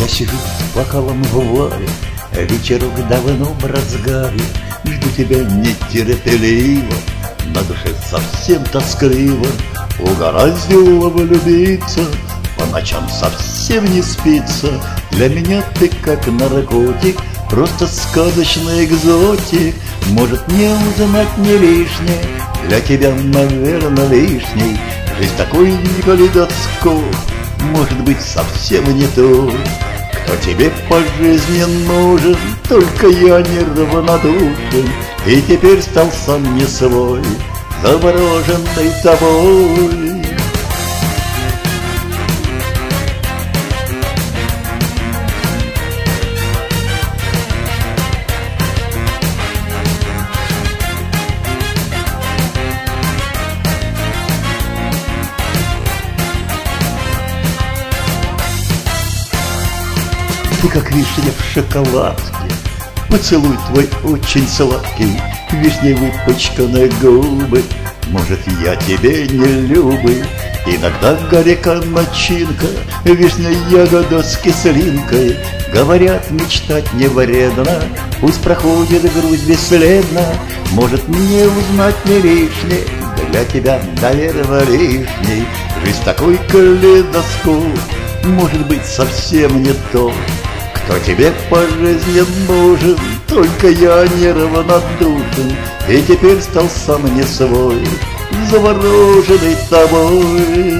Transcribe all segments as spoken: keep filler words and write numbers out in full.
Я сижу с бокалом в варе, вечерок давно в разгаре, жду тебя нетерпеливо, на душе совсем тоскливо. Угораздило влюбиться, по ночам совсем не спится. Для меня ты как наркотик, просто сказочный экзотик. Может, не узнать не лишнее, для тебя, наверное, лишний. Жизнь такой калейдоскоп, может быть, совсем не то. Кто тебе по жизни нужен, только я неравнодушен. И теперь стал сам не свой, завороженный тобой. Ты как вишня в шоколадке, поцелуй твой очень сладкий, вишней выпачканные губы. Может, я тебе не любый, иногда горька начинка, вишня ягода с кислинкой. Говорят, мечтать не вредно, пусть проходит грусть бесследно. Может, мне узнать не лишнее, для тебя, наверное, лишний. Жизнь такой калейдоскоп, может быть, совсем не то. Кто тебе по жизни нужен, только я неравнодушен. И теперь стал сам не свой, завороженный тобой.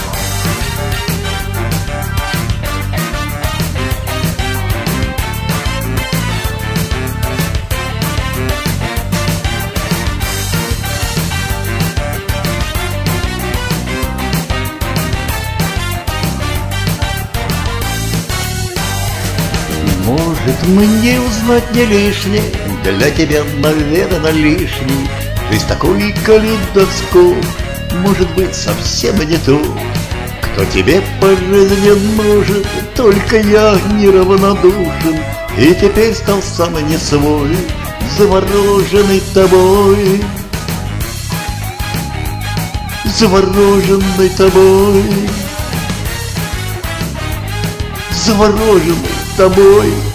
Может, мне узнать не лишнее, для тебя, наверное, лишний. Жизнь такой калейдоскоп, может быть, совсем не то. Кто тебе по жизни нужен, только я неравнодушен. И теперь стал сам не свой, завороженный тобой. Завороженный тобой. Завороженный тобой.